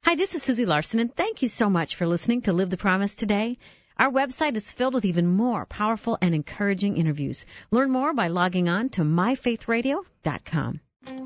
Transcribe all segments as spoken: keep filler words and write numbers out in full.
Hi, this is Susie Larson, and thank you so much for listening to Live the Promise today. Our website is filled with even more powerful and encouraging interviews. Learn more by logging on to my faith radio dot com. Good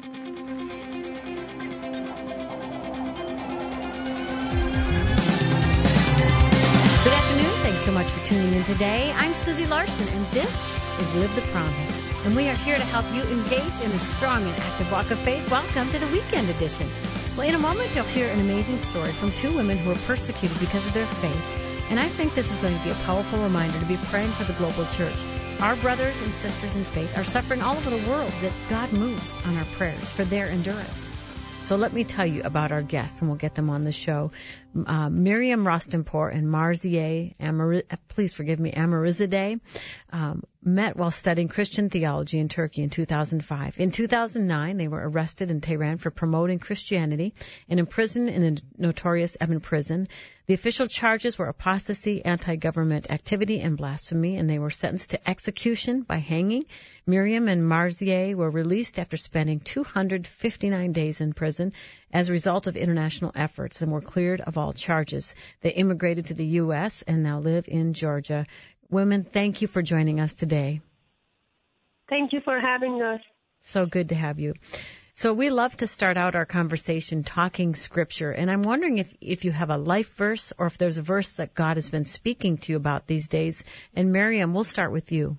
afternoon. Thanks so much for tuning in today. I'm Susie Larson, and this is Live the Promise. And we are here to help you engage in a strong and active walk of faith. Welcome to the weekend edition. Well, in a moment, you'll hear an amazing story from two women who were persecuted because of their faith. And I think this is going to be a powerful reminder to be praying for the global church. Our brothers and sisters in faith are suffering all over the world, that God moves on our prayers for their endurance. So let me tell you about our guests, and we'll get them on the show. Uh, Miriam Rostenpour and Marzieh, Amar- please forgive me, Amarizadeh, um, met while studying Christian theology in Turkey in two thousand five. In two thousand nine, they were arrested in Tehran for promoting Christianity and imprisoned in the notorious Evin prison. The official charges were apostasy, anti-government activity, and blasphemy, and they were sentenced to execution by hanging. Miriam and Marzieh were released after spending two hundred fifty-nine days in prison as a result of international efforts and were cleared of all charges. They immigrated to the U S and now live in Georgia. Women, thank you for joining us today. Thank you for having us. So good to have you. So we love to start out our conversation talking Scripture, and I'm wondering if, if you have a life verse or if there's a verse that God has been speaking to you about these days. And Miriam, we'll start with you.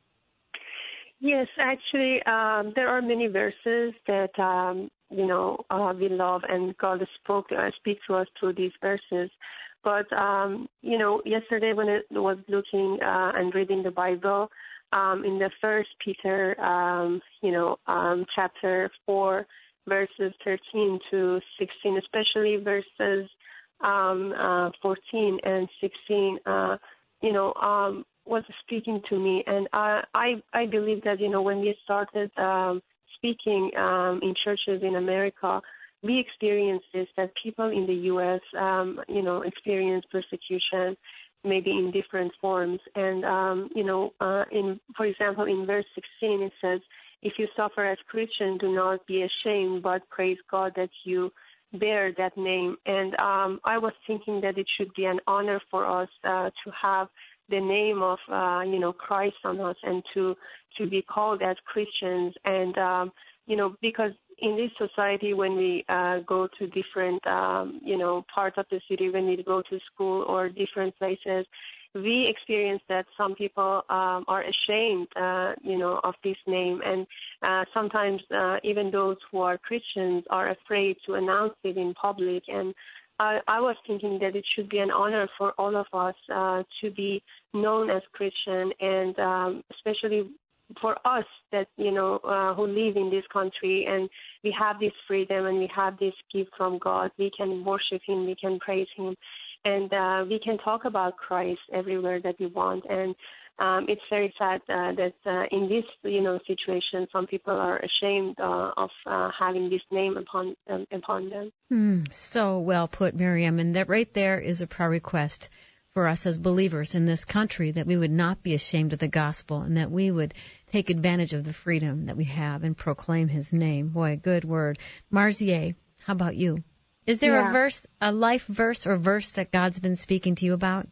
Yes, actually, um, there are many verses that, um, you know, uh, we love, and God spoke, uh, speaks to us through these verses. But, um, you know, yesterday when I was looking uh, and reading the Bible, um, in the First Peter, um, you know, um, chapter four, verses thirteen to sixteen, especially verses um, uh, fourteen and sixteen, uh, you know, um, was speaking to me. And I, I, I believe that, you know, when we started um, speaking um, in churches in America, we experienced this, that people in the U S, um, you know, experience persecution, maybe in different forms. And, um, you know, uh, in, for example, in verse sixteen, it says, if you suffer as Christian, do not be ashamed, but praise God that you bear that name. And um, I was thinking that it should be an honor for us uh, to have the name of, uh, you know, Christ on us and to, to be called as Christians. And, um, you know, because in this society, when we uh, go to different, um, you know, parts of the city, when we go to school or different places, we experience that some people um, are ashamed, uh, you know, of this name. And uh, sometimes uh, even those who are Christians are afraid to announce it in public. And I, I was thinking that it should be an honor for all of us uh, to be known as Christian, and um, especially for us that, you know, uh, who live in this country, and we have this freedom and we have this gift from God. We can worship Him, we can praise Him, and uh, we can talk about Christ everywhere that we want. And um, it's very sad uh, that uh, in this, you know, situation, some people are ashamed uh, of uh, having this name upon um, upon them. Mm, so well put, Miriam. And that right there is a prayer request for us as believers in this country, that we would not be ashamed of the gospel and that we would take advantage of the freedom that we have and proclaim His name. Boy, good word. Marzieh, how about you? Is there yeah. a verse, a life verse or verse that God's been speaking to you about?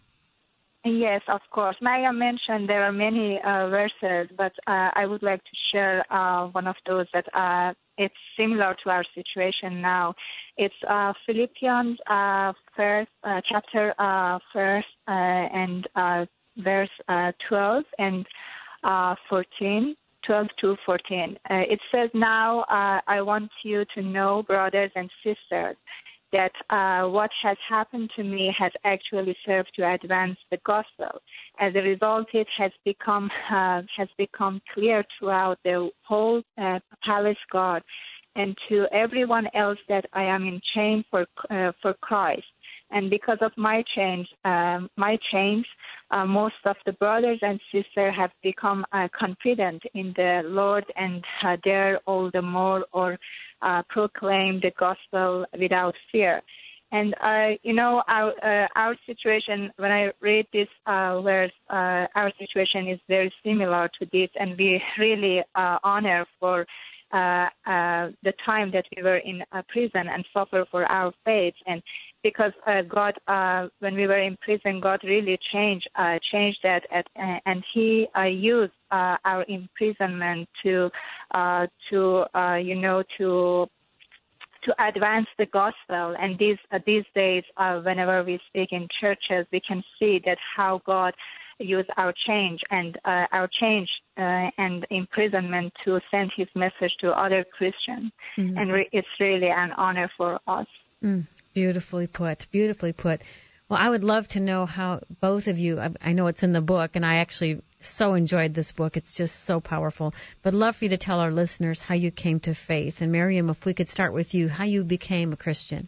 Yes, of course. Maya mentioned there are many uh, verses, but uh, I would like to share uh, one of those that uh, it's similar to our situation now. It's uh, Philippians uh, first uh, chapter uh, first uh, and uh, verse uh, twelve and uh, fourteen. twelve to fourteen. Uh, it says, now uh, I want you to know, brothers and sisters, that uh, what has happened to me has actually served to advance the gospel. As a result, it has become uh, has become clear throughout the whole uh, palace guard and to everyone else that I am in chain for uh, for Christ. And because of my change, um, my change, uh, most of the brothers and sisters have become uh, confident in the Lord and uh, dare all the more or uh, proclaim the gospel without fear. And, uh, you know, our, uh, our situation, when I read this uh, verse, uh, our situation is very similar to this, and we really uh, honor for uh, uh, the time that we were in uh, prison and suffer for our faith. And because uh, God, uh, when we were in prison, God really changed uh, changed that, at, uh, and He uh, used uh, our imprisonment to uh, to uh, you know to to advance the gospel. And these uh, these days, uh, whenever we speak in churches, we can see that how God used our change and uh, our change uh, and imprisonment to send His message to other Christians. Mm-hmm. And re- it's really an honor for us. Mm, beautifully put, beautifully put. Well, I would love to know how both of you, I, I know it's in the book, and I actually so enjoyed this book. It's just so powerful. But I'd love for you to tell our listeners how you came to faith. And Miriam, if we could start with you, how you became a Christian.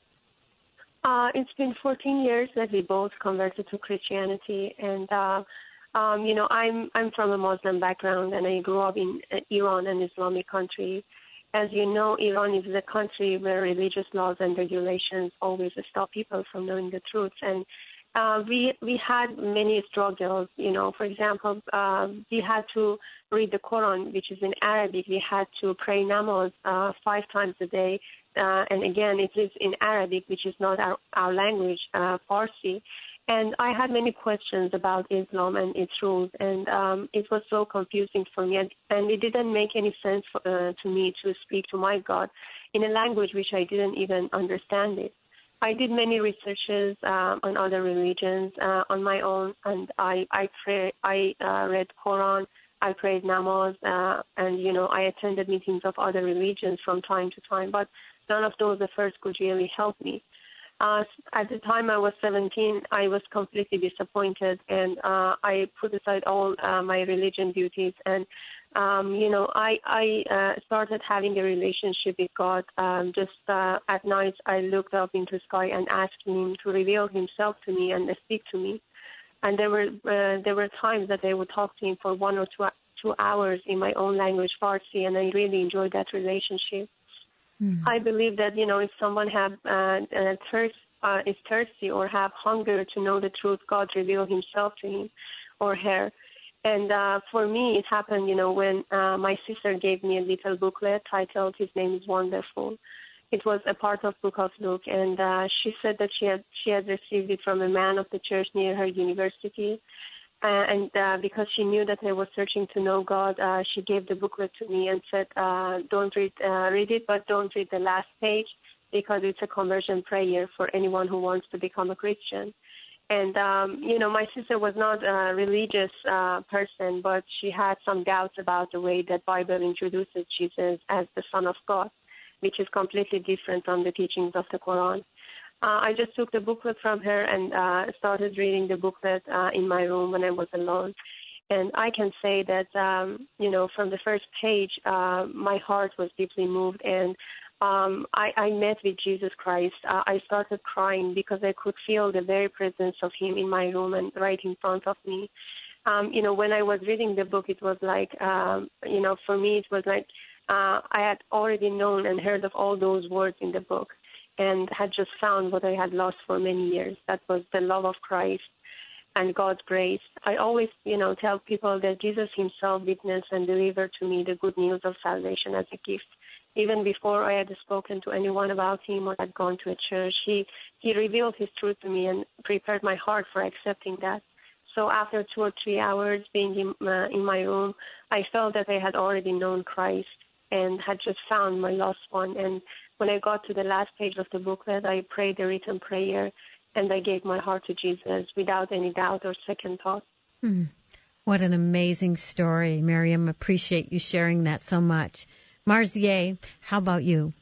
Uh, it's been fourteen years that we both converted to Christianity. And, uh, um, you know, I'm I'm from a Muslim background, and I grew up in uh, Iran, an Islamic country. As you know, Iran is a country where religious laws and regulations always stop people from knowing the truth. And uh, we we had many struggles. You know, for example, uh, we had to read the Quran, which is in Arabic. We had to pray namaz uh, five times a day. Uh, and again, it is in Arabic, which is not our, our language, uh, Farsi. And I had many questions about Islam and its rules, and um, it was so confusing for me, and, and it didn't make any sense for, uh, to me to speak to my God in a language which I didn't even understand it. I did many researches uh, on other religions uh, on my own, and I I, pray, I uh, read Quran, I prayed namaz, uh, and, you know, I attended meetings of other religions from time to time, but none of those efforts could really help me. Uh, at the time I was seventeen, I was completely disappointed, and uh, I put aside all uh, my religion duties, and um, you know, I, I uh, started having a relationship with God. Um, just uh, at night, I looked up into the sky and asked Him to reveal Himself to me and speak to me. And there were uh, there were times that I would talk to Him for one or two two hours in my own language, Farsi, and I really enjoyed that relationship. Mm-hmm. I believe that, you know, if someone have uh, uh, thirst, uh, is thirsty or have hunger to know the truth, God revealed Himself to him or her. And uh, for me, it happened, you know, when uh, my sister gave me a little booklet titled "His Name is Wonderful." It was a part of Book of Luke, and uh, she said that she had she had received it from a man of the church near her university. Uh, and uh, because she knew that I was searching to know God, uh, she gave the booklet to me and said, uh, don't read, uh, read it, but don't read the last page, because it's a conversion prayer for anyone who wants to become a Christian. And, um, you know, my sister was not a religious uh, person, but she had some doubts about the way that Bible introduces Jesus as the Son of God, which is completely different from the teachings of the Quran. Uh, I just took the booklet from her and uh, started reading the booklet uh, in my room when I was alone. And I can say that, um, you know, from the first page, uh, my heart was deeply moved. And um, I, I met with Jesus Christ. Uh, I started crying because I could feel the very presence of Him in my room and right in front of me. Um, you know, when I was reading the book, it was like, um, you know, for me, it was like uh, I had already known and heard of all those words in the book, and had just found what I had lost for many years. That was the love of Christ and God's grace. I always, you know, tell people that Jesus Himself witnessed and delivered to me the good news of salvation as a gift. Even before I had spoken to anyone about Him or had gone to a church, He, he revealed His truth to me and prepared my heart for accepting that. So after two or three hours being in, uh, in my room, I felt that I had already known Christ and had just found my lost one. And when I got to the last page of the booklet, I prayed a written prayer, and I gave my heart to Jesus without any doubt or second thought. Mm. What an amazing story, Miriam. Appreciate you sharing that so much. Marzieh, how about you?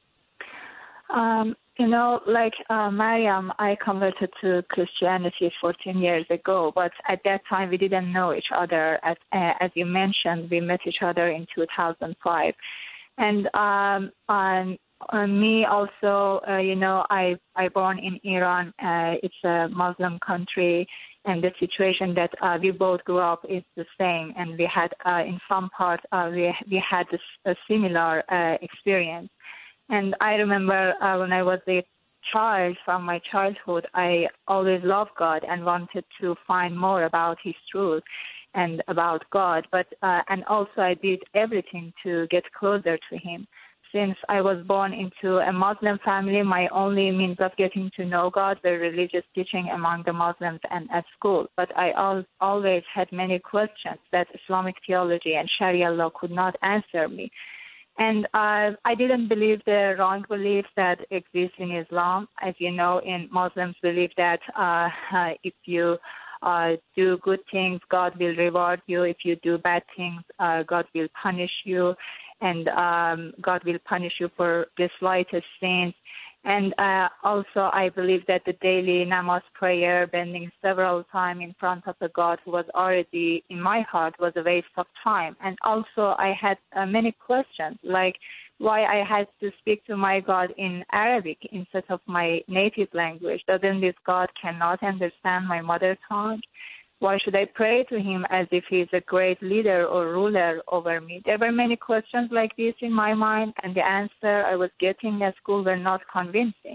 Um, you know, like uh, Mariam, I converted to Christianity fourteen years ago, but at that time we didn't know each other. As, uh, as you mentioned, we met each other in two thousand five. And um, on, on me also, uh, you know, I I born in Iran. Uh, it's a Muslim country, and the situation that uh, we both grew up is the same. And we had, uh, in some part, uh, we we had this, a similar uh, experience. And I remember uh, when I was a child, from my childhood, I always loved God and wanted to find more about His truth. and about God. But uh, and also I did everything to get closer to Him. Since I was born into a Muslim family, my only means of getting to know God were religious teaching among the Muslims and at school. But I al- always had many questions that Islamic theology and Sharia law could not answer me. And uh, I didn't believe the wrong beliefs that exist in Islam. As you know, in Muslims believe that uh, uh, if you uh, do good things, God will reward you. If you do bad things, uh, God will punish you. And um, God will punish you for the slightest sins. And uh, also, I believe that the daily namaz prayer, bending several times in front of a God who was already in my heart, was a waste of time. And also, I had uh, many questions, like why I had to speak to my God in Arabic instead of my native language. Doesn't this God cannot understand my mother tongue? Why should I pray to Him as if He is a great leader or ruler over me? There were many questions like this in my mind, and the answer I was getting at school were not convincing.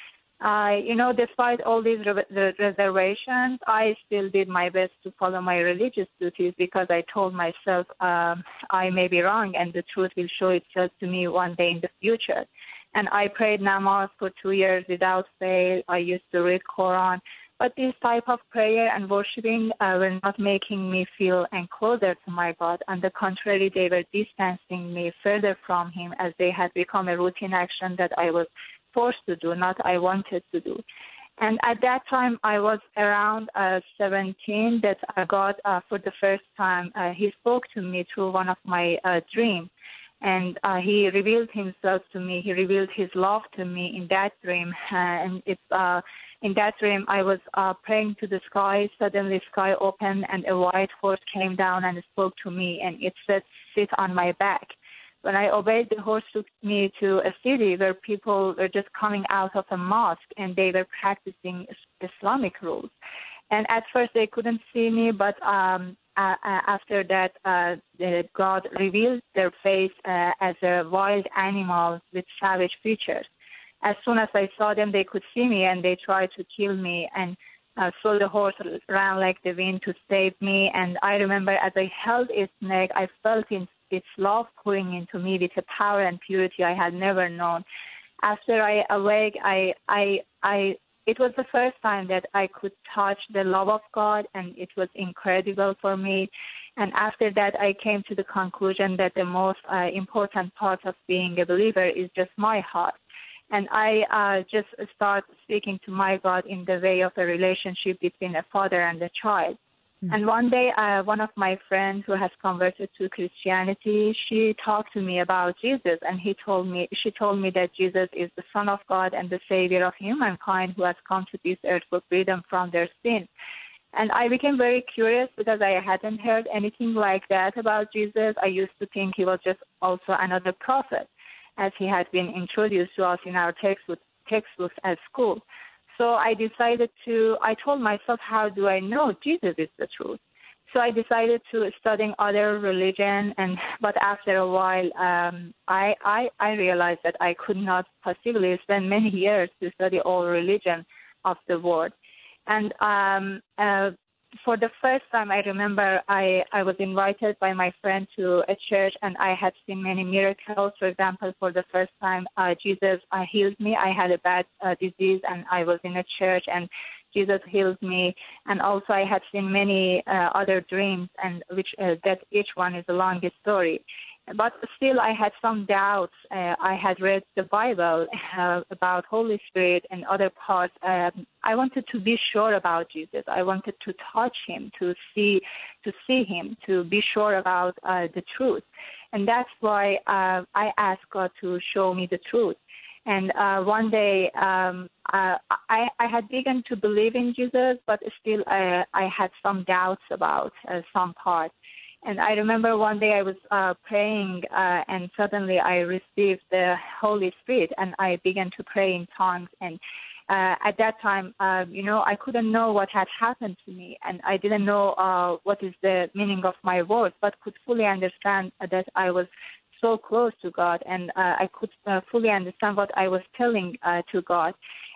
Uh, you know, despite all these re- reservations, I still did my best to follow my religious duties because I told myself um, I may be wrong and the truth will show itself to me one day in the future. And I prayed namaz for two years without fail. I used to read Quran. But this type of prayer and worshiping uh, were not making me feel and closer to my God. On the contrary, they were distancing me further from Him as they had become a routine action that I was forced to do, not I wanted to do. And at that time, I was around uh, seventeen that I got uh, for the first time. Uh, he spoke to me through one of my uh, dreams. And uh, He revealed Himself to me. He revealed His love to me in that dream. Uh, and it's, uh, in that dream, I was uh, praying to the sky. Suddenly, the sky opened, and a white horse came down and spoke to me. And it said, "Sit on my back." When I obeyed, the horse took me to a city where people were just coming out of a mosque, and they were practicing Islamic rules. And at first, they couldn't see me, but um, uh, uh, after that, uh, the God revealed their face uh, as a wild animal with savage features. As soon as I saw them, they could see me, and they tried to kill me. And uh, so the horse ran like the wind to save me. And I remember as I held its neck, I felt its, its love pouring into me with a power and purity I had never known. After I awake, I, I, I, it was the first time that I could touch the love of God, and it was incredible for me. And after that, I came to the conclusion that the most uh, important part of being a believer is just my heart. And I uh, just start speaking to my God in the way of a relationship between a father and a child. Mm-hmm. And one day, uh, one of my friends who has converted to Christianity, she talked to me about Jesus, and he told me, she told me that Jesus is the Son of God and the Savior of humankind who has come to this earth for freedom from their sin. And I became very curious because I hadn't heard anything like that about Jesus. I used to think He was just also another prophet, as He had been introduced to us in our textbook, textbooks at school. So I decided to, I told myself, how do I know Jesus is the truth? So I decided to study other religion, and but after a while, um, I, I I realized that I could not possibly spend many years to study all religion of the world. And um, uh, for the first time, I remember I, I was invited by my friend to a church, and I had seen many miracles. For example, for the first time, uh, Jesus uh, healed me. I had a bad uh, disease, and I was in a church, and Jesus healed me. And also, I had seen many uh, other dreams, and which uh, that each one is a long story. But still, I had some doubts. Uh, I had read the Bible uh, about Holy Spirit and other parts. Um, I wanted to be sure about Jesus. I wanted to touch Him, to see, to see Him, to be sure about uh, the truth. And that's why uh, I asked God to show me the truth. And uh, one day, um, uh, I, I had begun to believe in Jesus, but still, uh, I had some doubts about uh, some parts. And I remember one day I was uh, praying, uh, and suddenly I received the Holy Spirit, and I began to pray in tongues. And uh, at that time, uh, you know, I couldn't know what had happened to me, and I didn't know uh, what is the meaning of my words, but could fully understand that I was so close to God, and uh, I could uh, fully understand what I was telling uh, to God.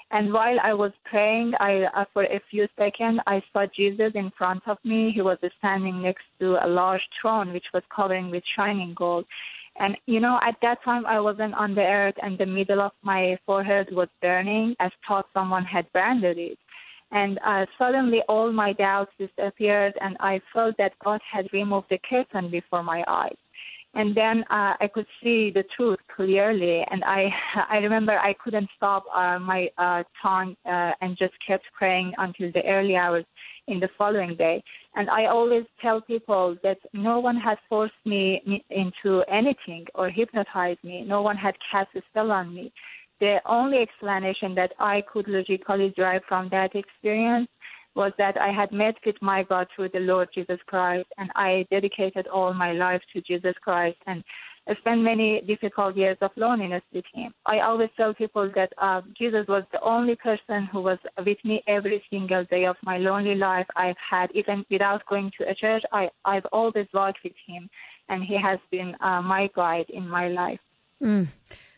And while I was praying, I uh, for a few seconds, I saw Jesus in front of me. He was standing next to a large throne, which was covered with shining gold. And, you know, at that time, I wasn't on the earth, and the middle of my forehead was burning, as thought someone had branded it. And uh, suddenly, all my doubts disappeared, and I felt that God had removed the curtain before my eyes. And then uh, I could see the truth clearly, and I I remember I couldn't stop uh, my uh, tongue uh, and just kept praying until the early hours in the following day. And I always tell people that no one has forced me into anything or hypnotized me. No one had cast a spell on me. The only explanation that I could logically derive from that experience was that I had met with my God through the Lord Jesus Christ, and I dedicated all my life to Jesus Christ and spent many difficult years of loneliness with him. I always tell people that uh, Jesus was the only person who was with me every single day of my lonely life I've had. Even without going to a church, I, I've always walked with him, and he has been uh, my guide in my life. Mm.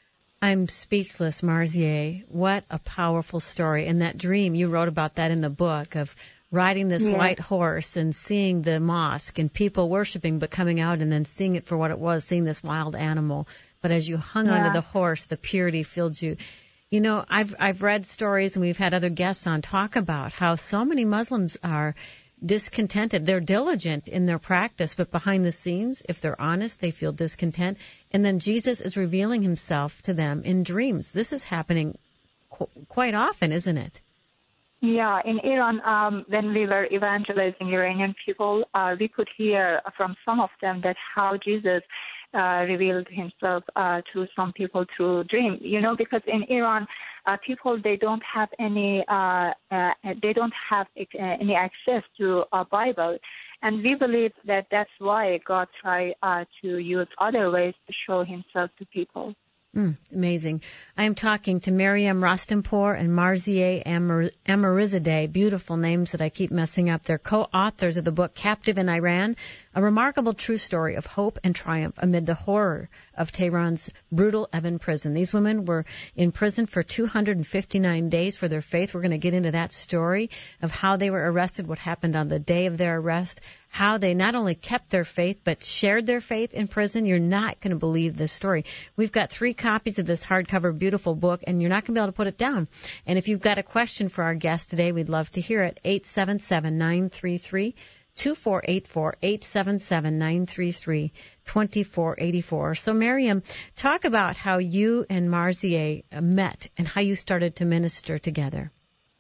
I'm speechless, Marzieh. What a powerful story. And that dream, you wrote about that in the book, of riding this yeah. white horse and seeing the mosque and people worshiping but coming out and then seeing it for what it was, seeing this wild animal. But as you hung yeah. onto the horse, the purity filled you. You know, I've I've read stories, and we've had other guests on talk about how so many Muslims are discontented. They're diligent in their practice, but behind the scenes, if they're honest, they feel discontent. And then Jesus is revealing himself to them in dreams. This is happening qu- quite often, isn't it? Yeah, in Iran, um, when we were evangelizing Iranian people, uh, we could hear from some of them that how Jesus uh, revealed himself uh, to some people through dream. You know, because in Iran, uh, people they don't have any uh, uh, they don't have uh, any access to a Bible, and we believe that that's why God tried uh, to use other ways to show himself to people. Mm, amazing. I am talking to Maryam Rostampour and Marzieh Amar- Amarizadeh, beautiful names that I keep messing up. They're co-authors of the book Captive in Iran, a remarkable true story of hope and triumph amid the horror of Tehran's brutal Evin prison. These women were in prison for two hundred fifty-nine days for their faith. We're going to get into that story of how they were arrested, what happened on the day of their arrest, how they not only kept their faith but shared their faith in prison. You're not going to believe this story. We've got three copies of this hardcover beautiful book, and you're not going to be able to put it down. And if you've got a question for our guest today, we'd love to hear it. eight seven seven, nine three three, two four eight four, eight seven seven, nine three three, two four eight four. So, Maryam, talk about how you and Marzieh met and how you started to minister together.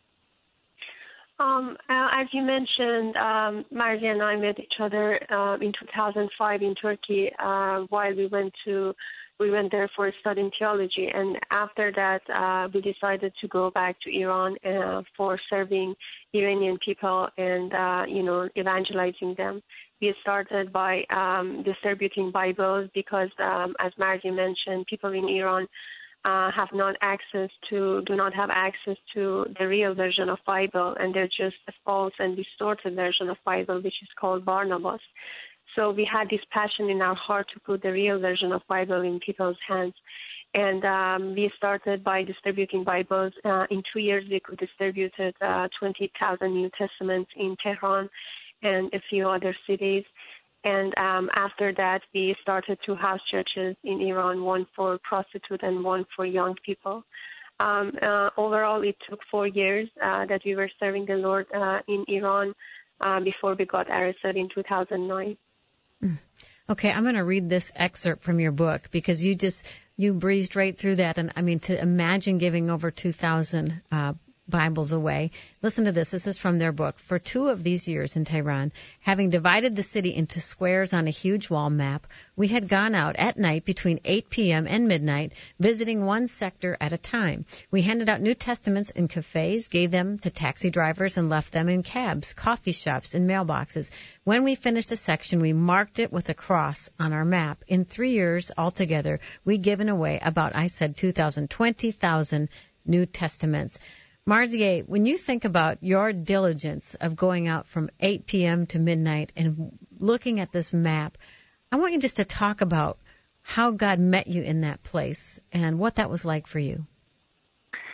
Um, uh, as you mentioned, um, Marzieh and I met each other uh, in two thousand five in Turkey uh, while we went to we went there for studying theology, and after that uh, we decided to go back to Iran uh, for serving Iranian people and uh, you know evangelizing them. We started by um, distributing Bibles because, um, as Marzieh mentioned, people in Iran Uh, have not access to, do not have access to the real version of Bible, and they're just a false and distorted version of Bible, which is called Barnabas. So we had this passion in our heart to put the real version of Bible in people's hands. And um, we started by distributing Bibles. Uh, in two years, we could distribute uh, twenty thousand New Testaments in Tehran and a few other cities. And um, after that, we started two house churches in Iran, one for prostitutes and one for young people. Um, uh, overall, it took four years uh, that we were serving the Lord uh, in Iran uh, before we got arrested in two thousand nine. Okay, I'm going to read this excerpt from your book because you just, you breezed right through that. And I mean, to imagine giving over two thousand uh Bibles away. Listen to this. This is from their book. For two of these years in Tehran, having divided the city into squares on a huge wall map, we had gone out at night between eight p.m. and midnight, visiting one sector at a time. We handed out New Testaments in cafes, gave them to taxi drivers, and left them in cabs, coffee shops, and mailboxes. When we finished a section, we marked it with a cross on our map. In three years altogether, we'd given away about, I said, two thousand, twenty thousand New Testaments. Marzieh, when you think about your diligence of going out from eight p.m. to midnight and looking at this map, I want you just to talk about how God met you in that place and what that was like for you.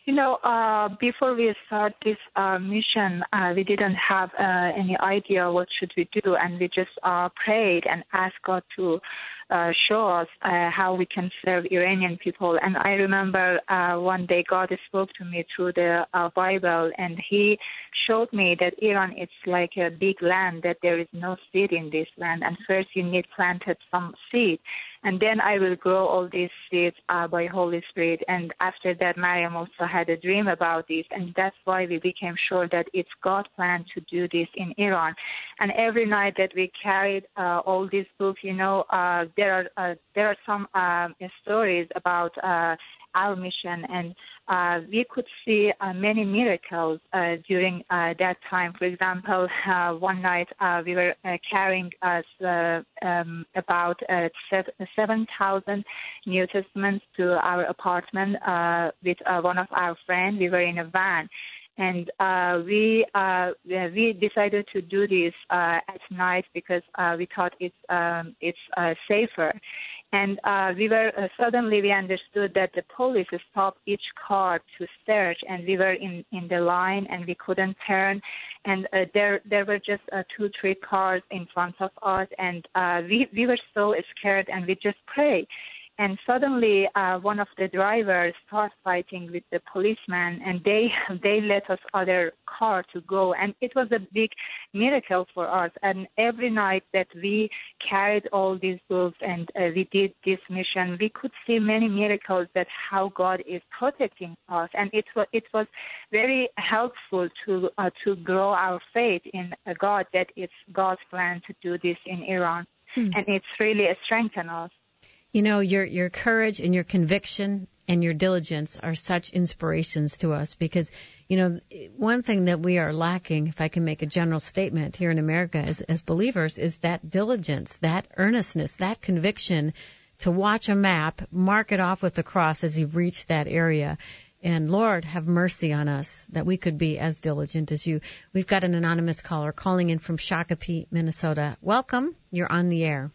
You know, uh, before we start this uh, mission, uh, we didn't have uh, any idea what should we do, and we just uh, prayed and asked God to uh, show us uh, how we can serve Iranian people. And I remember uh, one day God spoke to me through the uh, Bible, and He showed me that Iran is like a big land, that there is no seed in this land, and first you need planted some seed. And then I will grow all these seeds uh, by Holy Spirit. And after that, Mariam also had a dream about this. And that's why we became sure that it's God's plan to do this in Iran. And every night that we carried uh, all these books, you know, uh, there are uh, there are some uh, stories about uh, our mission. And uh, we could see uh, many miracles uh, during uh, that time. For example, uh, one night uh, we were uh, carrying us uh, um, about uh, seven thousand New Testaments to our apartment uh, with uh, one of our friends. We were in a van. And uh, we uh, we decided to do this uh, at night because uh, we thought it's um, it's uh, safer. And uh, we were uh, suddenly we understood that the police stopped each car to search, and we were in, in the line and we couldn't turn. And uh, there there were just uh, two, three cars in front of us, and uh, we we were so scared, and we just prayed. And suddenly, uh, one of the drivers started fighting with the policeman, and they they let us other car to go. And it was a big miracle for us. And every night that we carried all these books and uh, we did this mission, we could see many miracles that how God is protecting us. And it was it was very helpful to uh, to grow our faith in uh, God, that it's God's plan to do this in Iran, hmm. and it's really strengthened us. You know, your your courage and your conviction and your diligence are such inspirations to us because, you know, one thing that we are lacking, if I can make a general statement here in America as, as believers, is that diligence, that earnestness, that conviction to watch a map, mark it off with the cross as you've reached that area. And Lord, have mercy on us that we could be as diligent as you. We've got an anonymous caller calling in from Shakopee, Minnesota. Welcome. You're on the air.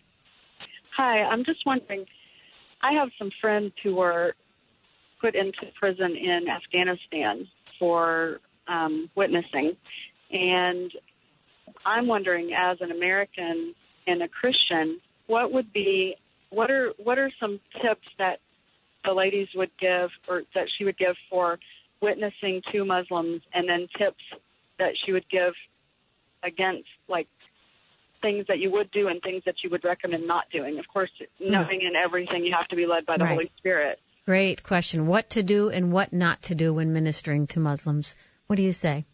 Hi, I'm just wondering, I have some friends who were put into prison in Afghanistan for um, witnessing, and I'm wondering, as an American and a Christian, what would be, what are what are some tips that the ladies would give, or that she would give for witnessing to Muslims, and then tips that she would give against, like, things that you would do and things that you would recommend not doing. Of course, knowing in everything you have to be led by the right. Holy Spirit. Great question. What to do and what not to do when ministering to Muslims. What do you say?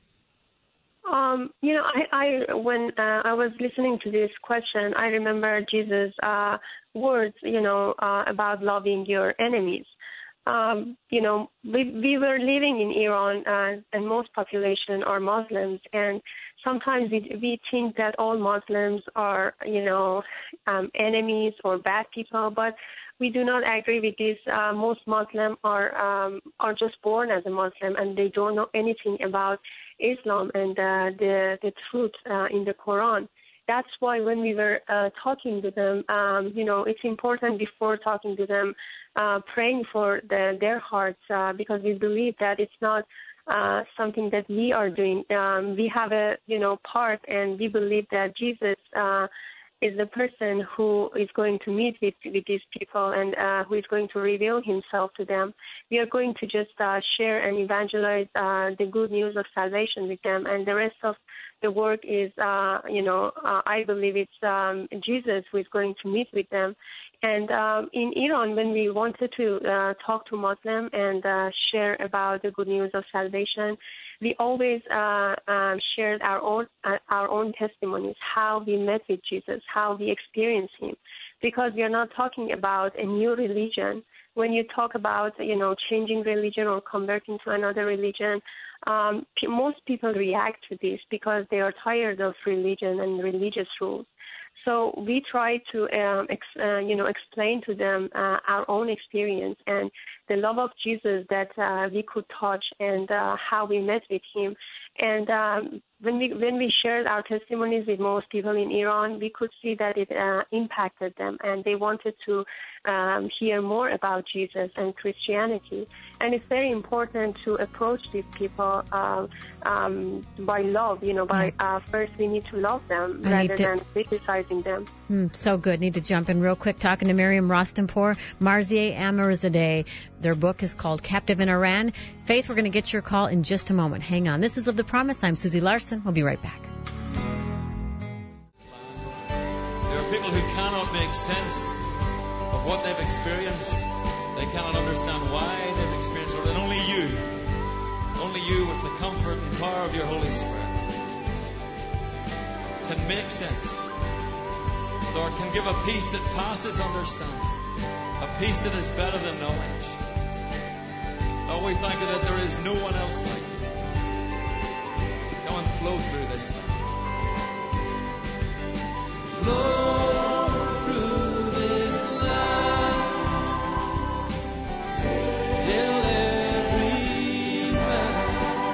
Um, you know, I, I when uh, I was listening to this question, I remember Jesus' uh, words, you know, uh, about loving your enemies. Um, you know, we, we were living in Iran, uh, and most population are Muslims, and sometimes we, we think that all Muslims are, you know, um, enemies or bad people, but we do not agree with this. Uh, most Muslims are um, are just born as a Muslim, and they don't know anything about Islam and uh, the the truth uh, in the Quran. That's why when we were uh, talking to them, um, you know, it's important before talking to them, uh, praying for the, their hearts, uh, because we believe that it's not uh, something that we are doing. Um, we have a, you know, part, and we believe that Jesus uh, is the person who is going to meet with, with these people and uh, who is going to reveal himself to them. We are going to just uh, share and evangelize uh, the good news of salvation with them, and the rest of the work is, uh, you know, uh, I believe it's um, Jesus who is going to meet with them. And um, in Iran, when we wanted to uh, talk to Muslims and uh, share about the good news of salvation, we always uh, um, shared our own uh, our own testimonies, how we met with Jesus, how we experienced him, because we are not talking about a new religion. When you talk about, you know, changing religion or converting to another religion, um, p- most people react to this because they are tired of religion and religious rules. So we try to, um, ex, uh, you know, explain to them uh, our own experience and the love of Jesus that uh, we could touch, and uh, how we met with him. And um, when we when we shared our testimonies with most people in Iran, we could see that it uh, impacted them, and they wanted to um, hear more about Jesus and Christianity. And it's very important to approach these people uh, um, by love. You know, by uh, first we need to love them I rather to... than criticizing them. Mm, so good. Need to jump in real quick. Talking to Miriam Rostanpour, Marzieh Amirzadeh. Their book is called Captive in Iran. Faith, we're going to get your call in just a moment. Hang on. This is Live the Promise. I'm Susie Larson. We'll be right back. There are people who cannot make sense of what they've experienced. They cannot understand why they've experienced it. And only you, only you with the comfort and power of your Holy Spirit can make sense. Lord, can give a peace that passes understanding, a peace that is better than knowledge. Lord, we thank you that there is no one else like you. Come and flow through this land. Flow through this land till every man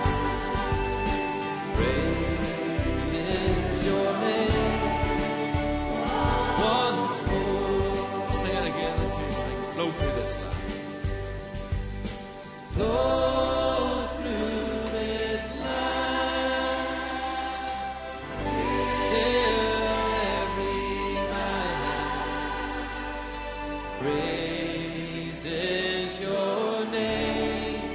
praises your name once more. Say it again. Let's hear you sing. Flow through this land. Flow through this land till every man praises your name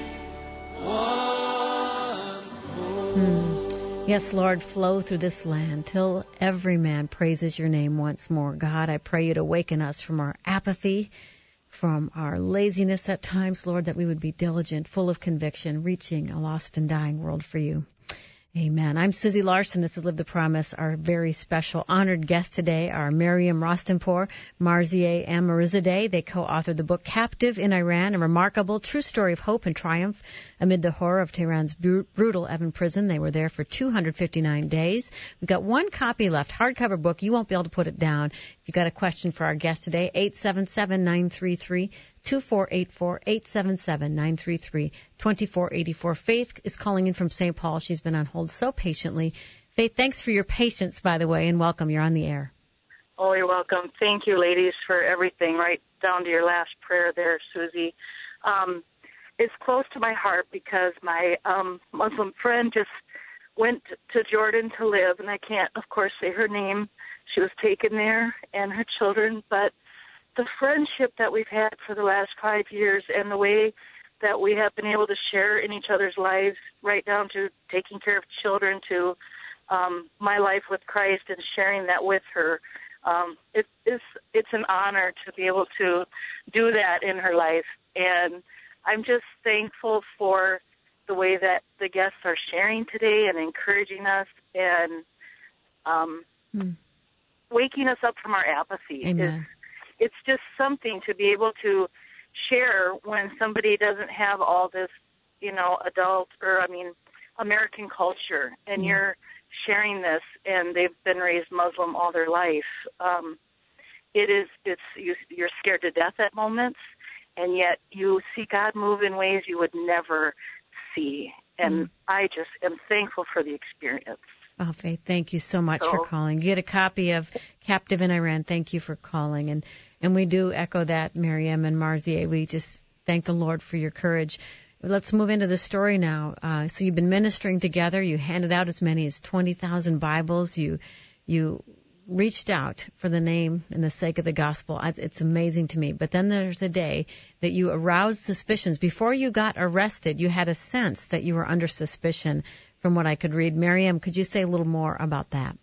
once more. Mm. Yes, Lord, flow through this land till every man praises your name once more. God, I pray you'd awaken us from our apathy, from our laziness at times, Lord, that we would be diligent, full of conviction, reaching a lost and dying world for you. Amen. I'm Susie Larson. This is Live the Promise. Our very special honored guests today are Miriam Rostanpour, Marzieh Amirzadeh. They co-authored the book Captive in Iran, a remarkable true story of hope and triumph amid the horror of Tehran's brutal Evin prison. They were there for two hundred fifty-nine days. We've got one copy left, hardcover book. You won't be able to put it down. If you've got a question for our guest today, eight seven seven, nine three three, two four eight four, eight seven seven, nine three three, two four eight four. Faith is calling in from Saint Paul. She's been on hold so patiently. Faith, thanks for your patience, by the way, and welcome. You're on the air. Oh, you're welcome. Thank you, ladies, for everything, right down to your last prayer there, Susie. Um, it's close to my heart because my um, Muslim friend just went to Jordan to live, and I can't, of course, say her name. She was taken there, and her children, but the friendship that we've had for the last five years and the way that we have been able to share in each other's lives, right down to taking care of children, to um, my life with Christ and sharing that with her, um, it, it's, it's an honor to be able to do that in her life. And I'm just thankful for the way that the guests are sharing today and encouraging us and um, mm. waking us up from our apathy. Amen. It's, it's just something to be able to share when somebody doesn't have all this, you know, adult or, I mean, American culture, and yeah. you're sharing this, and they've been raised Muslim all their life. Um, it is, it's, you, you're scared to death at moments, and yet you see God move in ways you would never see. And mm. I just am thankful for the experience. Oh, Faith, thank you so much so, for calling. You get a copy of Captive in Iran. Thank you for calling. And and we do echo that, Miriam and Marzieh. We just thank the Lord for your courage. Let's move into the story now. Uh, so you've been ministering together. You handed out as many as twenty thousand Bibles. You you reached out for the name and the sake of the gospel. It's amazing to me. But then there's a day that you aroused suspicions. Before you got arrested, you had a sense that you were under suspicion, from what I could read. Miriam, could you say a little more about that?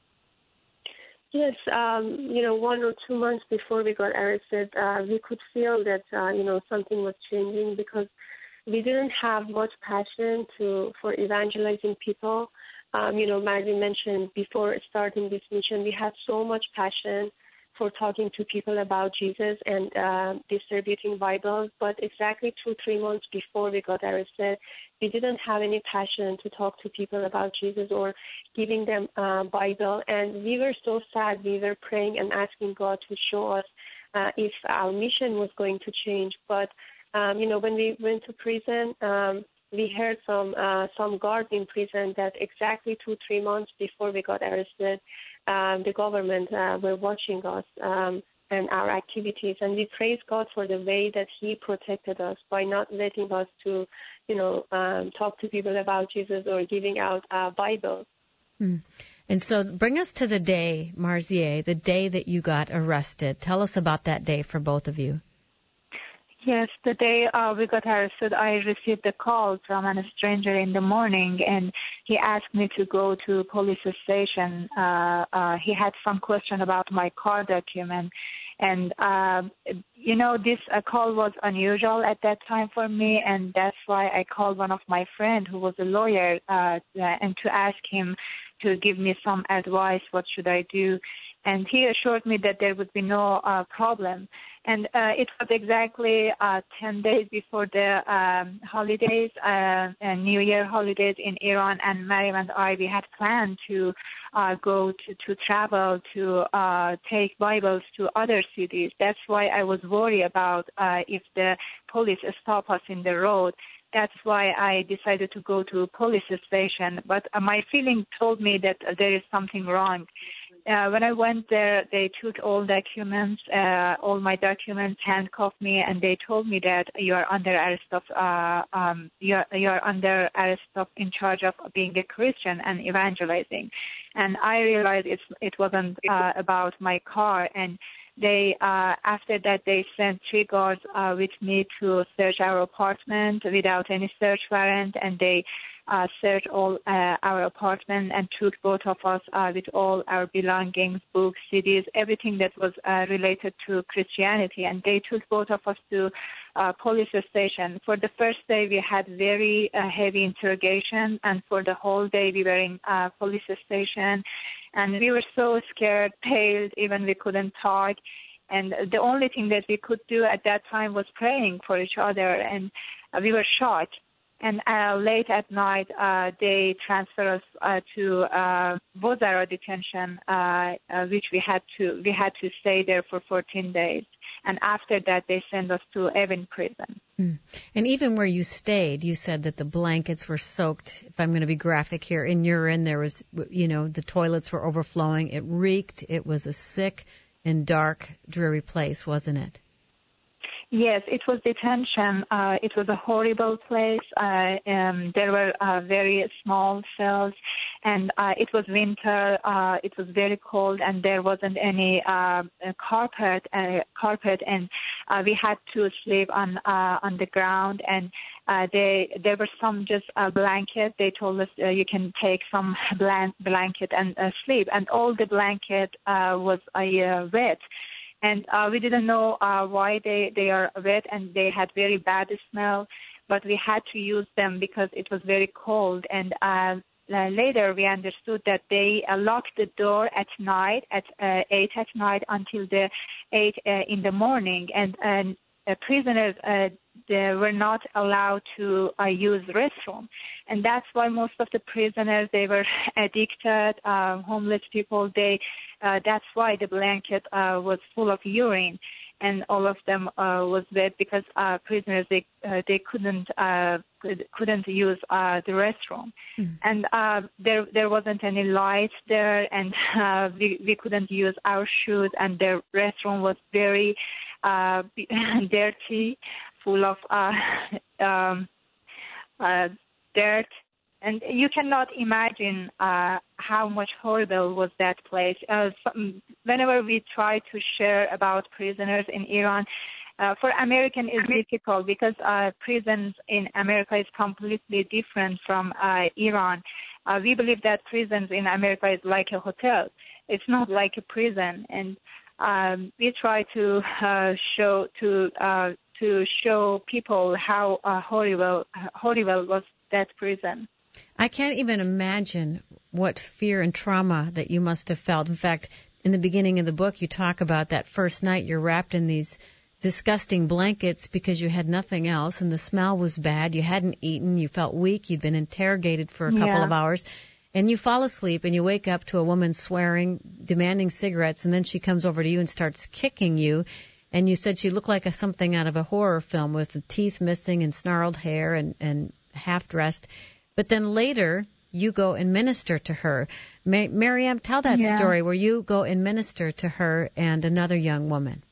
Yes, um, you know, one or two months before we got arrested, uh, we could feel that, uh, you know, something was changing because we didn't have much passion to for evangelizing people. Um, you know, Margie mentioned before starting this mission, we had so much passion for talking to people about Jesus and uh, distributing Bibles. But exactly two, three months before we got arrested, we didn't have any passion to talk to people about Jesus or giving them a Bible. And we were so sad. We were praying and asking God to show us uh, if our mission was going to change. But, um, you know, when we went to prison, um, we heard some uh, some guards in prison that exactly two, three months before we got arrested, um, the government uh, were watching us um, and our activities. And we praise God for the way that He protected us by not letting us to, you know, um, talk to people about Jesus or giving out uh, Bibles. Mm. And so bring us to the day, Marzieh, the day that you got arrested. Tell us about that day for both of you. Yes, the day uh, we got arrested, I received a call from a stranger in the morning, and he asked me to go to police station. Uh, uh, he had some question about my car document. And, uh, you know, this uh, call was unusual at that time for me, and that's why I called one of my friends who was a lawyer uh, and to ask him to give me some advice, what should I do. And he assured me that there would be no uh, problem. And uh, it was exactly uh, ten days before the um, holidays, uh, and New Year holidays in Iran, and Mariam and I, we had planned to uh, go to, to travel, to uh, take Bibles to other cities. That's why I was worried about uh, if the police stop us in the road. That's why I decided to go to a police station. But uh, my feeling told me that uh, there is something wrong. Uh, when I went there, they took all documents, uh, all my documents, handcuffed me, and they told me that you are under arrest of, uh, um, you are, you are under arrest of in charge of being a Christian and evangelizing. And I realized it's, it wasn't uh, about my car. And they, uh, after that, they sent three guards uh, with me to search our apartment without any search warrant, and they Uh, searched all uh, our apartment and took both of us uh, with all our belongings, books, C Ds, everything that was uh, related to Christianity. And they took both of us to uh, police station. For the first day, we had very uh, heavy interrogation, and for the whole day, we were in uh, police station. And we were so scared, pale, even we couldn't talk. And the only thing that we could do at that time was praying for each other, and uh, we were shocked. And uh, late at night, uh, they transferred us uh, to uh, Bozara detention, uh, uh, which we had to we had to stay there for fourteen days. And after that, they sent us to Evin prison. Mm. And even where you stayed, you said that the blankets were soaked. If I'm going to be graphic here, in urine, there was, you know, the toilets were overflowing. It reeked. It was a sick and dark, dreary place, wasn't it? Yes, it was detention. Uh, it was a horrible place. Uh, um, there were uh, very small cells, and uh, it was winter. Uh, it was very cold, and there wasn't any uh, carpet. Uh, carpet, and uh, we had to sleep on uh, on the ground. And uh, they there were some just uh, blanket. They told us uh, you can take some blan- blanket and uh, sleep, and all the blanket uh, was uh, wet. And uh, we didn't know uh, why they, they are wet, and they had very bad smell, but we had to use them because it was very cold. And uh, later we understood that they uh, locked the door at night, at uh, eight at night until the eight uh, in the morning. And, and uh, prisoners uh, they were not allowed to uh, use restroom. And that's why most of the prisoners, they were addicted, uh, homeless people, they Uh, that's why the blanket uh, was full of urine, and all of them uh, was wet because uh, prisoners they uh, they couldn't uh, couldn't use uh, the restroom, mm. and uh, there there wasn't any light there, and uh, we we couldn't use our shoes, and the restroom was very uh, dirty, full of uh, um, uh, dirt. And you cannot imagine uh, how much horrible was that place. Uh, whenever we try to share about prisoners in Iran, uh, for American it's difficult because uh, prisons in America is completely different from uh, Iran. Uh, we believe that prisons in America is like a hotel. It's not like a prison. And um, we try to uh, show to uh, to show people how uh, horrible horrible was that prison. I can't even imagine what fear and trauma that you must have felt. In fact, in the beginning of the book, you talk about that first night you're wrapped in these disgusting blankets because you had nothing else and the smell was bad. You hadn't eaten. You felt weak. You'd been interrogated for a couple yeah. of hours. And you fall asleep and you wake up to a woman swearing, demanding cigarettes, and then she comes over to you and starts kicking you. And you said she looked like a, something out of a horror film with the teeth missing and snarled hair and, and half-dressed. But then later, you go and minister to her. Ma- Miriam, tell that Yeah. story where you go and minister to her and another young woman.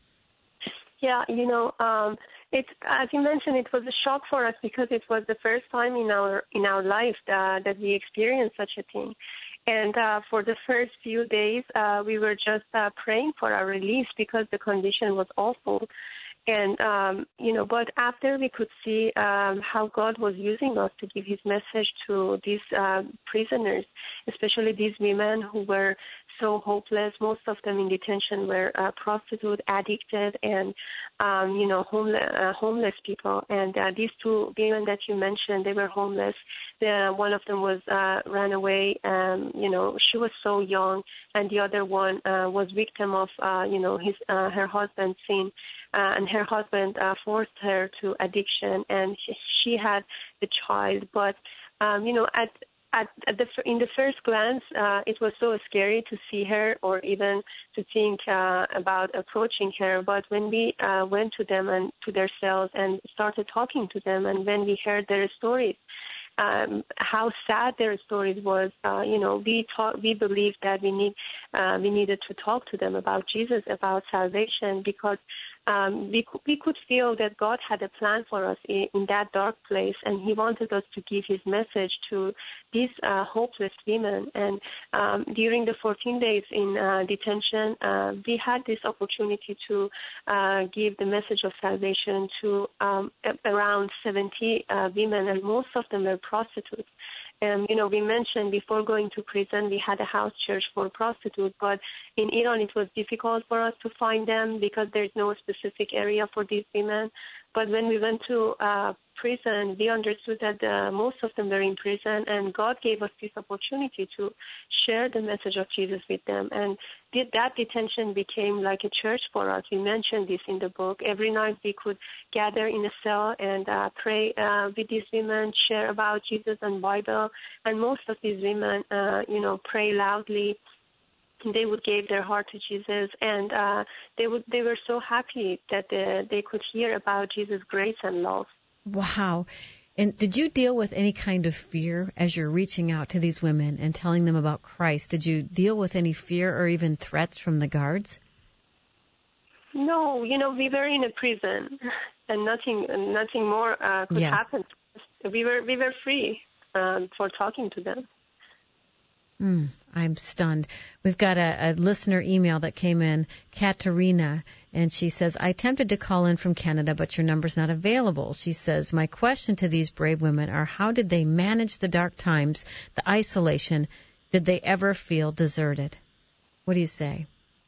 Yeah, you know, um, it's as you mentioned, it was a shock for us because it was the first time in our in our life that, that we experienced such a thing. And uh, for the first few days, uh, we were just uh, praying for our release because the condition was awful. And, um, you know, but after we could see um, how God was using us to give his message to these uh, prisoners, especially these women who were so hopeless. Most of them in detention were uh, prostitute, addicted, and, um, you know, homeless, uh, homeless people. And uh, these two women that you mentioned, they were homeless. The, one of them was uh, ran away. Um, you know, she was so young, and the other one uh, was victim of, uh, you know, his uh, her husband's sin. Uh, and her husband uh, forced her to addiction, and she, she had the child. But um, you know, at at, at the in the first glance, uh, it was so scary to see her, or even to think uh, about approaching her. But when we uh, went to them and to their cells and started talking to them, and when we heard their stories, um, how sad their stories was, uh, you know, we talk, we believed that we need uh, we needed to talk to them about Jesus, about salvation, because Um, we, we could feel that God had a plan for us in, in that dark place, and he wanted us to give his message to these uh, hopeless women. And um, during the fourteen days in uh, detention, uh, we had this opportunity to uh, give the message of salvation to um, around seventy uh, women, and most of them were prostitutes. And, you know, we mentioned before going to prison, we had a house church for prostitutes, but in Iran it was difficult for us to find them because there's no specific area for these women. But when we went to uh, prison, we understood that uh, most of them were in prison, and God gave us this opportunity to share the message of Jesus with them. And did that detention became like a church for us. We mentioned this in the book. Every night we could gather in a cell and uh, pray uh, with these women, share about Jesus and Bible. And most of these women, uh, you know, pray loudly. They would give their heart to Jesus, and uh, they would. They were so happy that they, they could hear about Jesus' grace and love. Wow. And did you deal with any kind of fear as you're reaching out to these women and telling them about Christ? Did you deal with any fear or even threats from the guards? No, you know, we were in a prison, and nothing, nothing more uh, could yeah. happen. We were, we were free um, for talking to them. Mm, I'm stunned. We've got a, a listener email that came in, Katerina, and she says, I attempted to call in from Canada, but your number's not available. She says, my question to these brave women are, how did they manage the dark times, the isolation? Did they ever feel deserted? What do you say?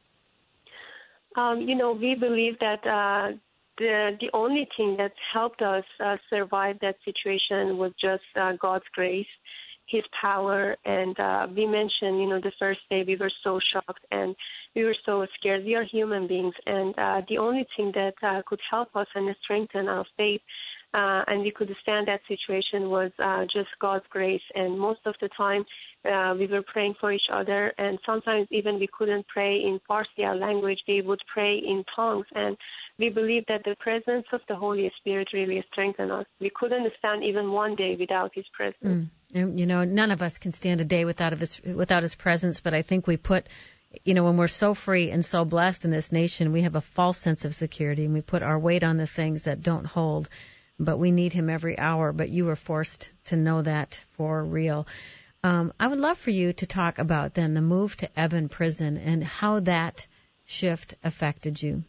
Um, you know, we believe that uh, the the only thing that helped us uh, survive that situation was just uh, God's grace, his power. And uh, we mentioned, you know, the first day we were so shocked and we were so scared. We are human beings, and uh, the only thing that uh, could help us and strengthen our faith uh, and we could stand that situation was uh, just God's grace. And most of the time uh, we were praying for each other, and sometimes even we couldn't pray in Farsi, our language, we would pray in tongues. And we believe that the presence of the Holy Spirit really strengthened us. We couldn't stand even one day without his presence. Mm. And, you know, none of us can stand a day without his, without his presence, but I think we put, you know, when we're so free and so blessed in this nation, we have a false sense of security, and we put our weight on the things that don't hold, but we need him every hour. But you were forced to know that for real. Um, I would love for you to talk about then the move to Evin Prison and how that shift affected you.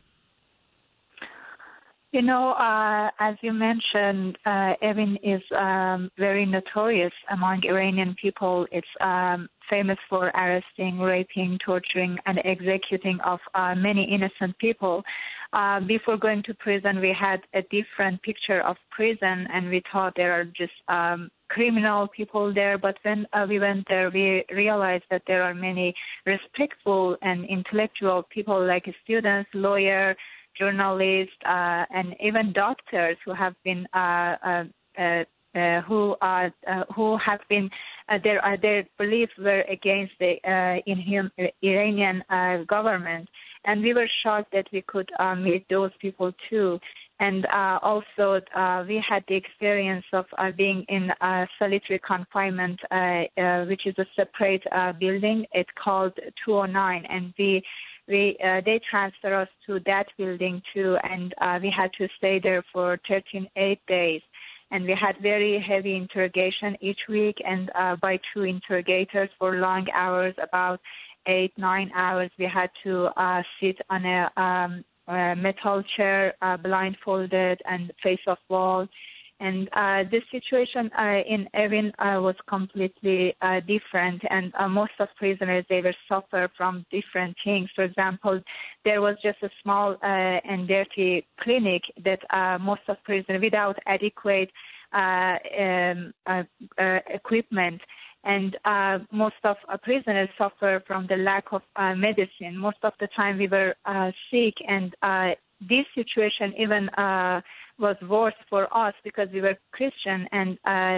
You know, uh, as you mentioned, uh, Evin is um, very notorious among Iranian people. It's um, famous for arresting, raping, torturing, and executing of uh, many innocent people. Uh, before going to prison, we had a different picture of prison, and we thought there are just um, criminal people there. But when uh, we went there, we realized that there are many respectful and intellectual people like students, lawyers, journalists, uh, and even doctors who have been uh, uh, uh, uh, who are uh, who have been uh, their uh, their beliefs were against the uh, in Iranian uh, government, and we were shocked that we could uh, meet those people too. And uh, also, uh, we had the experience of uh, being in uh, solitary confinement, uh, uh, which is a separate uh, building. It's called two oh nine, and we, we uh, they transferred us to that building too, and uh, we had to stay there for thirteen, eight days. And we had very heavy interrogation each week, and uh, by two interrogators for long hours, about eight, nine hours. We had to uh, sit on a um, Uh, metal chair, uh, blindfolded and face off wall. And uh, this situation uh, in Evin uh, was completely uh, different. And uh, most of prisoners, they were suffer from different things. For example, there was just a small uh, and dirty clinic that uh, most of prisoners, without adequate uh, um, uh, uh, equipment, and uh, most of uh, prisoners suffer from the lack of uh, medicine. Most of the time we were uh, sick, and uh, this situation even uh, was worse for us because we were Christian. And uh,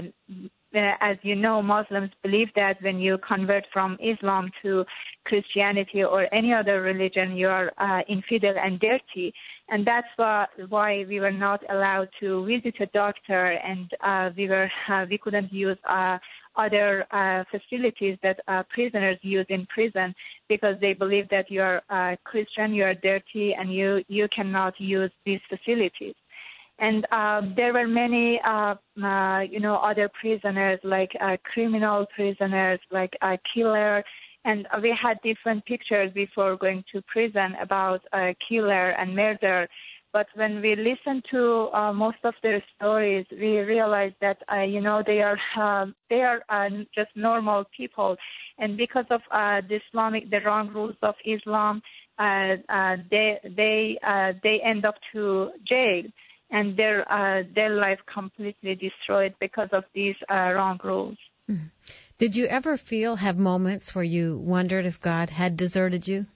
as you know, Muslims believe that when you convert from Islam to Christianity or any other religion, you are uh, infidel and dirty. And that's why, why we were not allowed to visit a doctor, and uh, we were uh, we couldn't use uh, other uh, facilities that uh, prisoners use in prison, because they believe that you are uh, Christian, you are dirty, and you, you cannot use these facilities. And uh, there were many, uh, uh, you know, other prisoners, like uh, criminal prisoners, like a killer. And we had different pictures before going to prison about uh, killer and murder. But when we listen to uh, most of their stories, we realize that, uh, you know, they are uh, they are uh, just normal people. And because of uh, the Islamic, the wrong rules of Islam, uh, uh, they they uh, they end up to jail, and their uh, their life completely destroyed because of these uh, wrong rules. Mm-hmm. Did you ever feel, have moments where you wondered if God had deserted you?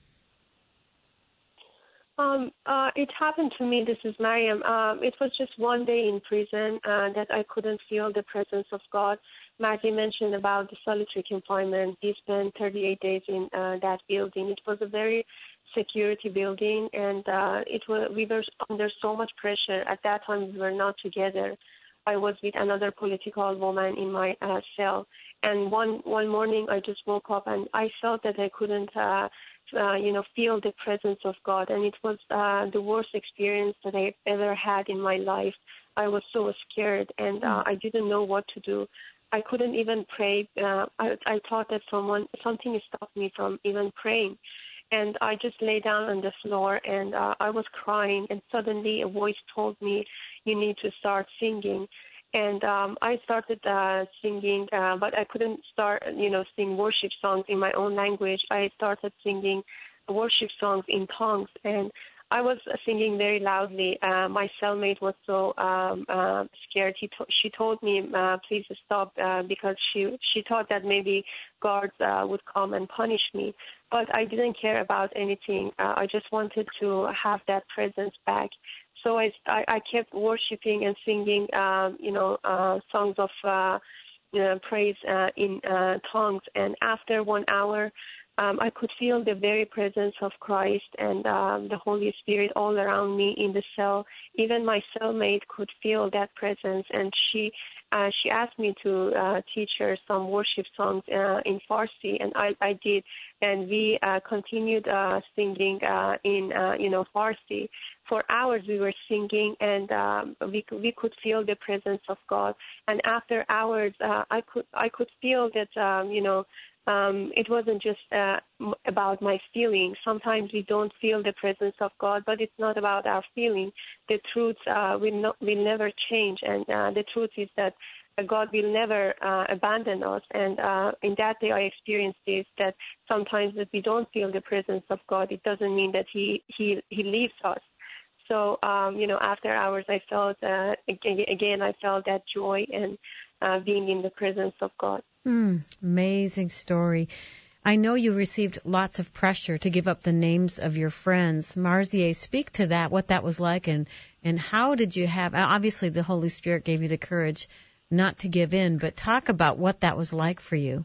Um, uh, it happened to me. This is Mariam. Um, it was just one day in prison uh, that I couldn't feel the presence of God. Maggie mentioned about the solitary confinement. He spent thirty-eight days in uh, that building. It was a very security building, and uh, it was, we were under so much pressure. At that time, we were not together. I was with another political woman in my uh, cell. And one, one morning, I just woke up, and I felt that I couldn't uh, Uh, you know, feel the presence of God. And it was uh, the worst experience that I've ever had in my life. I was so scared, and uh, I didn't know what to do. I couldn't even pray. Uh, I, I thought that someone, something stopped me from even praying. And I just lay down on the floor, and uh, I was crying, and suddenly a voice told me, you need to start singing. And um, I started uh, singing, uh, but I couldn't start, you know, sing worship songs in my own language. I started singing worship songs in tongues, and I was singing very loudly. Uh, my cellmate was so um, uh, scared. He to- she told me, uh, please stop, uh, because she she thought that maybe guards uh, would come and punish me. But I didn't care about anything. Uh, I just wanted to have that presence back. So I, I, I kept worshiping and singing, um, you know, uh, songs of uh, you know, praise uh, in uh, tongues. And after one hour, um, I could feel the very presence of Christ and um, the Holy Spirit all around me in the cell. Even my cellmate could feel that presence, and she uh, she asked me to uh, teach her some worship songs uh, in Farsi, and I, I did. And we uh, continued uh, singing uh, in, uh, you know, Farsi. For hours we were singing, and um, we we could feel the presence of God. And after hours, uh, I could I could feel that um, you know um, it wasn't just uh, about my feeling. Sometimes we don't feel the presence of God, but it's not about our feeling. The truth uh, will not will never change, and uh, the truth is that God will never uh, abandon us. And uh, in that day, I experienced this, that sometimes that we don't feel the presence of God, it doesn't mean that He He He leaves us. So, um, you know, after hours, I felt, uh, again, I felt that joy and uh, being in the presence of God. Mm, amazing story. I know you received lots of pressure to give up the names of your friends. Marzieh, speak to that, what that was like, and, and how did you have, obviously the Holy Spirit gave you the courage not to give in, but talk about what that was like for you.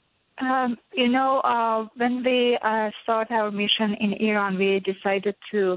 Um, you know, uh, when we uh, start our mission in Iran, we decided to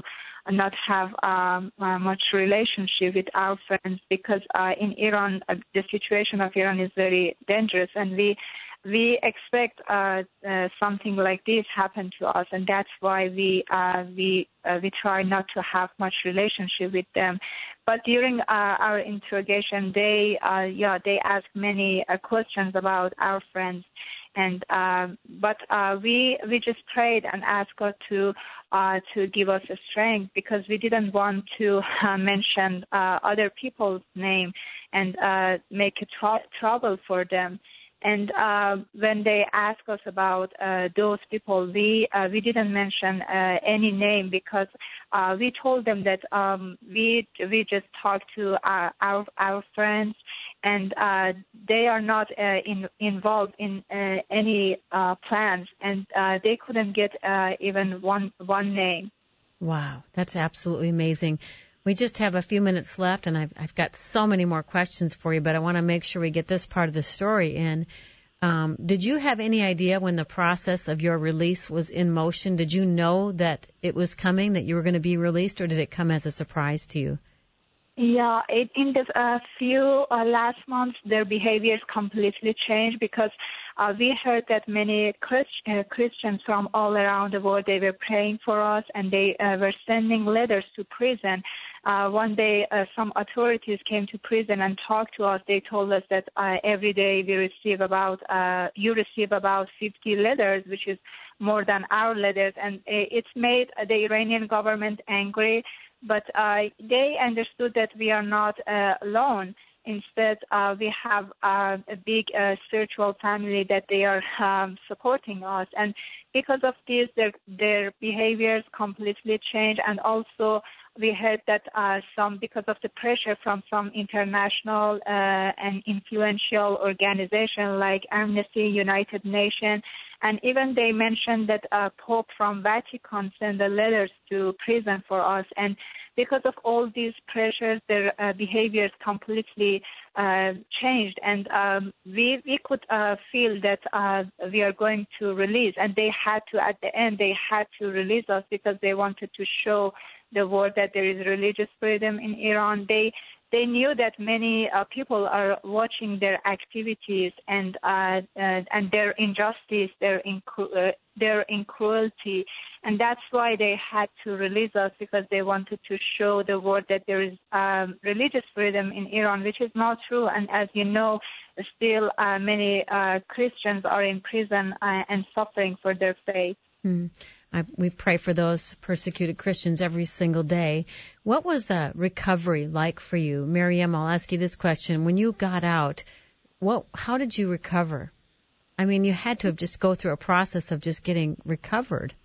not have um, uh, much relationship with our friends, because uh, in Iran, uh, the situation of Iran is very dangerous, and we we expect uh, uh, something like this happen to us, and that's why we uh, we uh, we try not to have much relationship with them. But during uh, our interrogation, they uh, yeah they ask many uh, questions about our friends. And uh, but uh, we we just prayed and asked God to uh, to give us a strength, because we didn't want to uh, mention uh, other people's name and uh, make a tr- trouble for them. And uh, when they asked us about uh, those people, we uh, we didn't mention uh, any name, because uh, we told them that um, we we just talked to our our, our friends, and uh, they are not uh, in, involved in uh, any uh, plans, and uh, they couldn't get uh, even one one name. Wow, that's absolutely amazing. We just have a few minutes left, and I've, I've got so many more questions for you, but I want to make sure we get this part of the story in. Um, did you have any idea when the process of your release was in motion? Did you know that it was coming, that you were going to be released, or did it come as a surprise to you? Yeah, it, in the uh, few uh, last months, their behaviors completely changed, because uh, we heard that many Christ, uh, Christians from all around the world, they were praying for us, and they uh, were sending letters to prison. Uh, one day, uh, some authorities came to prison and talked to us. They told us that uh, every day we receive about, uh, you receive about fifty letters, which is more than our letters, and uh, it's made the Iranian government angry. But uh, they understood that we are not uh, alone. Instead, uh, we have uh, a big uh, spiritual family that they are um, supporting us. And because of this, their, their behaviors completely changed. And also, we heard that uh, some, because of the pressure from some international uh, and influential organizations like Amnesty, United Nations, and even they mentioned that uh, Pope from Vatican sent the letters to prison for us. And because of all these pressures, their uh, behaviors completely uh, changed. And um, we we could uh, feel that uh, we are going to release. And they had to, at the end, they had to release us, because they wanted to show the world that there is religious freedom in Iran. They They knew that many uh, people are watching their activities and uh, uh, and their injustice, their incru- uh, their incruelty, and that's why they had to release us, because they wanted to show the world that there is um, religious freedom in Iran, which is not true. And as you know, still uh, many uh, Christians are in prison uh, and suffering for their faith. Mm. I, we pray for those persecuted Christians every single day. What was uh, recovery like for you? Miriam, I'll ask you this question. When you got out, what, how did you recover? I mean, you had to have just go through a process of just getting recovered.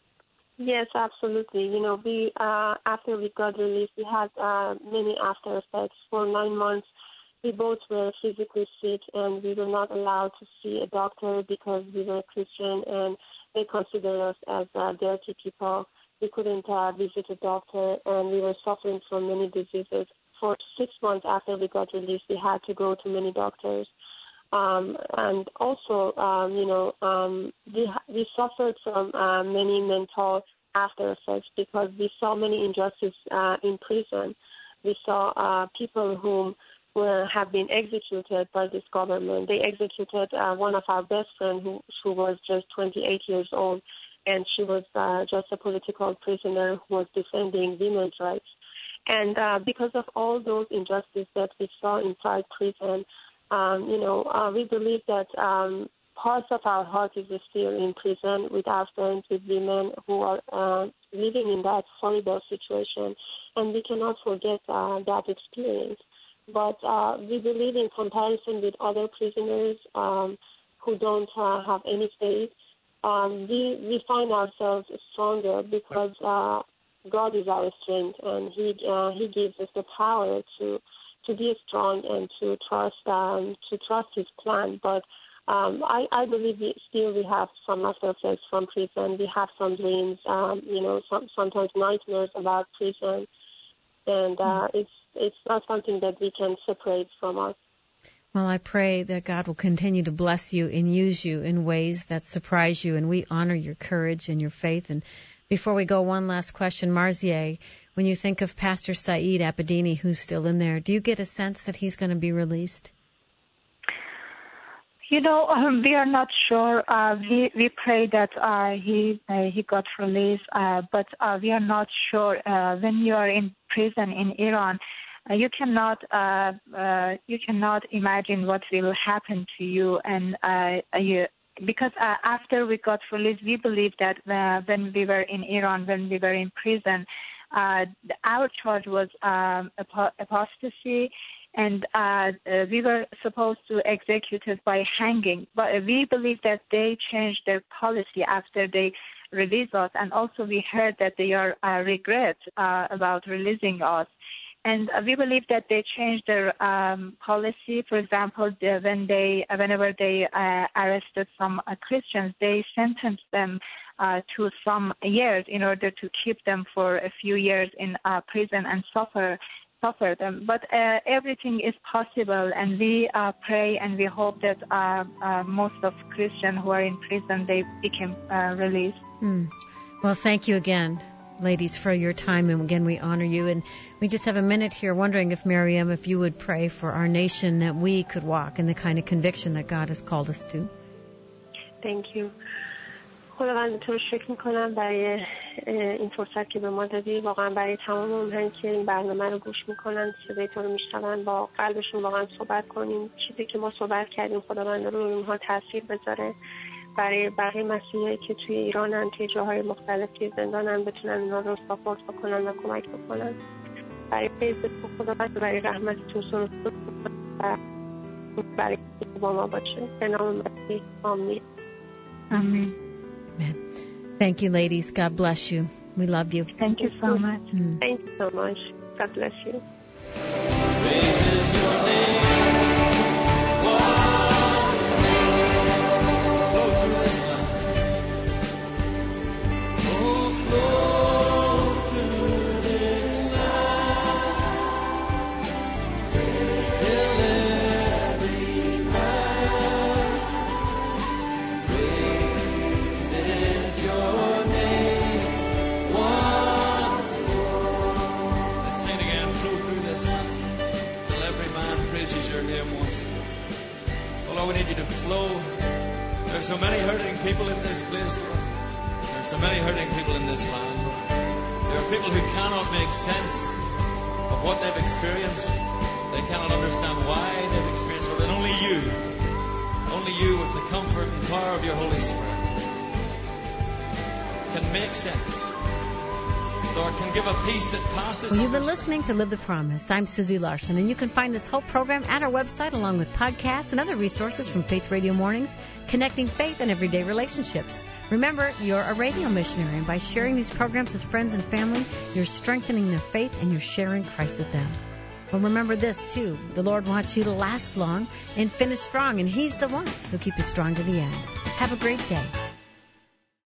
Yes, absolutely. You know, we uh, after we got released, we had uh, many after effects. For nine months, we both were physically sick, and we were not allowed to see a doctor because we were Christian, and they considered us as uh, dirty people. We couldn't uh, visit a doctor, and we were suffering from many diseases. For six months after we got released, we had to go to many doctors. Um, and also, um, you know, um, we, we suffered from uh, many mental after effects because we saw many injustices uh, in prison. We saw uh, people who were, have been executed by this government. They executed uh, one of our best friends who, who was just twenty-eight years old, and she was uh, just a political prisoner who was defending women's rights. And uh, because of all those injustices that we saw inside prison, Um, you know, uh, we believe that um, parts of our heart is still in prison with our friends, with women who are uh, living in that horrible situation, and we cannot forget uh, that experience. But uh, we believe in comparison with other prisoners um, who don't uh, have any faith, um, we, we find ourselves stronger because uh, God is our strength, and He uh, He gives us the power to. to be strong and to trust um, to trust His plan. But um, I, I believe we, still we have some after effects from prison. We have some dreams, um, you know, some, sometimes nightmares about prison, and uh, it's it's not something that we can separate from us. Well, I pray that God will continue to bless you and use you in ways that surprise you, and we honor your courage and your faith. And Before we go, one last question. Marzieh, when you think of Pastor Saeed Abedini, who's still in there, do you get a sense that he's going to be released? You know, um, we are not sure. Uh, we we pray that uh, he uh, he got released, uh, but uh, we are not sure. Uh, when you are in prison in Iran, uh, you cannot uh, uh, you cannot imagine what will happen to you, and uh, you. Because uh, after we got released, we believe that uh, when we were in Iran, when we were in prison, uh, our charge was um, ap- apostasy, and uh, uh, we were supposed to execute it by hanging. But we believe that they changed their policy after they released us, and also we heard that they are uh, regret uh, about releasing us. And uh, we believe that they changed their um, policy. For example, the, when they, whenever they uh, arrested some uh, Christians, they sentenced them uh, to some years in order to keep them for a few years in uh, prison and suffer suffer them. But uh, everything is possible, and we uh, pray and we hope that uh, uh, most of Christians who are in prison, they become uh, released. Mm. Well, thank you again, ladies, for your time, and again we honor you. And we just have a minute here, wondering if Miriam, if you would pray for our nation, that we could walk in the kind of conviction that God has called us to. Thank you. خداوند تو رو شکر میکنم برای این فرصت که به ما دادی، واقعا برای تمام اونهایی که این برنامه رو گوش میکنن، صدای تو رو میشنون، با قلبشون واقعا صحبت کنیم. چیزی که ما صحبت کردیم خداوند رو اونها تاثیر بذاره. برای بقیه مسیحیایی که توی ایرانن، توی جاهای مختلفی زندانن، بتونن اونا رو ساپورت بکنن و کمک بکنن. برای فیض تو خداوند، برای رحمت تو سرود و برای با ما باشه. به نام مسیح آمین. Amen. Amen. Thank you, ladies. God bless you. We love you. Thank you so much. Mm. Thank you so much. God bless you. Praises your name. Flow through this land. Oh, flow through this land. Fill every man. Praises your name once more. Let's sing it again. Flow through this land. Till every man praises your name once more. Oh, Lord, we need you to flow. There's so many hurting people in this place, Lord. There's so many hurting people in this land, Lord. There are people who cannot make sense of what they've experienced. They cannot understand why they've experienced it. And only you, only you with the comfort and power of your Holy Spirit can make sense. Lord, can give a peace that passes. Well, you've been listening to Live the Promise. I'm Susie Larson, and you can find this whole program at our website along with podcasts and other resources from Faith Radio Mornings, connecting faith and everyday relationships. Remember, you're a radio missionary, and by sharing these programs with friends and family, you're strengthening their faith and you're sharing Christ with them. Well, remember this, too. The Lord wants you to last long and finish strong, and He's the one who'll keep you strong to the end. Have a great day.